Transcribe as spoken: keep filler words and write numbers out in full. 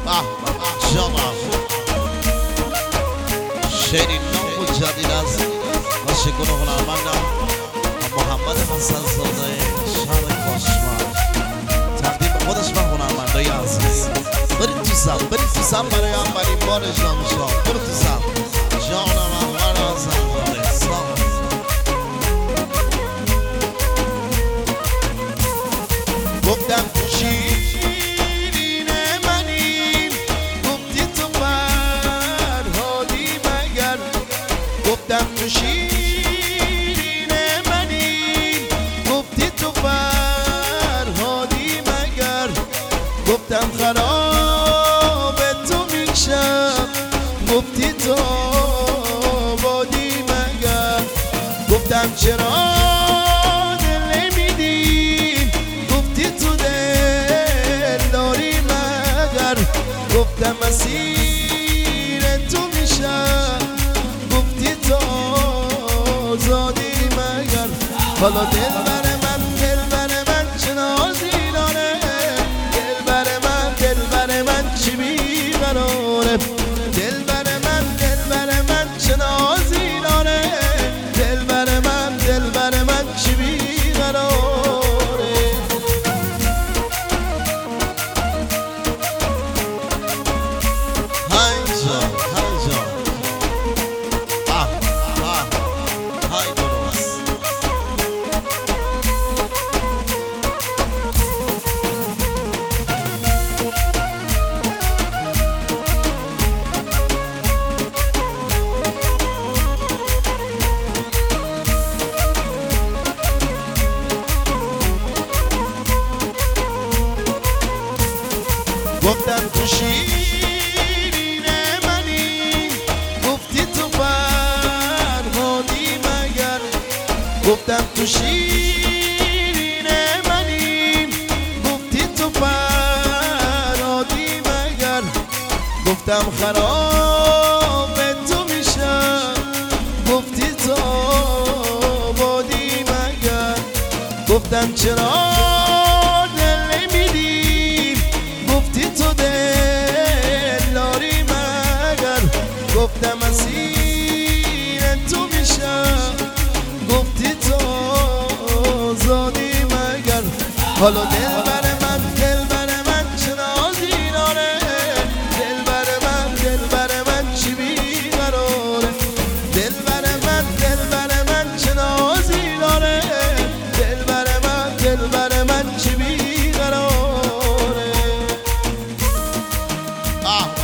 جانم شعری نو و جدید از ناشکون هنرمندم محمد حسن زاده شهر کاشمر تقدیم خودش و هنرمندای عزیز. برید تو سم برید تو سم برای اولین بار اجرا میشه. برو تو سم جانم احمد حسن زاده سلام. گفتم تو شیرین منی گفتی تو فرهادی مگر. گفتم تو شیرین منی گفتی تو فرهادی مگر. گفتم خراب تو میشم گفتی تو بادی مگر. گفتم چرا گفتم مسیر تو میشم گفتی تو آزادی مگر. حالا دل بر من دل بر من چه نازی داره. دل بر من دل بر من چی بیقراره. دل بر من دل بر من چه نازی داره. دل بر من دل بر من چی بیقراره. گفتم تو شیرین منی گفتی تو فرهادی مگر. گفتم تو شیرین منی گفتی تو فرهادی مگر. گفتم خراب تو میشم گفتی تو بادی مگر. گفتم چرا گفتم مسیر تو میشم گفتی تو آزادی مگر. حالا دل بر من دل بر من چه نازی داره. دل بر من دل بر من چی بیقراره. دل بر من دل بر من چه نازی داره. دل بر من دل بر من چی بیقراره.